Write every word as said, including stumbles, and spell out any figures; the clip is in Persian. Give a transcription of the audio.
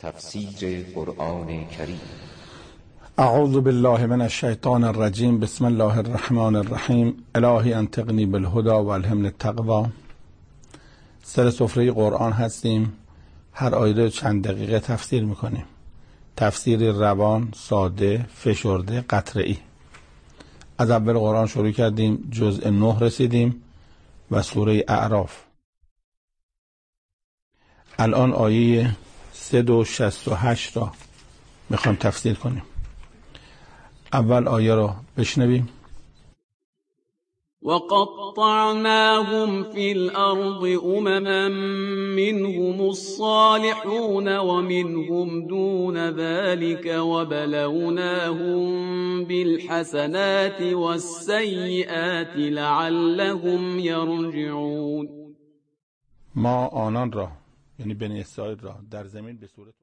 تفسیر قرآن کریم. اعوذ بالله من الشیطان الرجیم. بسم الله الرحمن الرحیم. الهی انطقنی بالهدی و الهمنی التقوی. سر سفره قرآن هستیم. هر آیه رو چند دقیقه تفسیر میکنیم. تفسیر روان، ساده، فشرده، قطره‌ای. از اول قرآن شروع کردیم، جزء نه رسیدیم و سوره اعراف. الان آیه صد و شصت و هشت را میخوایم تفسیر کنیم. اول آیه را بشنویم. وقطعناهم في الأرض أمما منهم الصالحون ومنهم دون ذلك وبلوناهم بالحسنات والسيئات لعلهم يرجعون. ما آنان را، یعنی بنی اسرائیل را، در زمین به صورت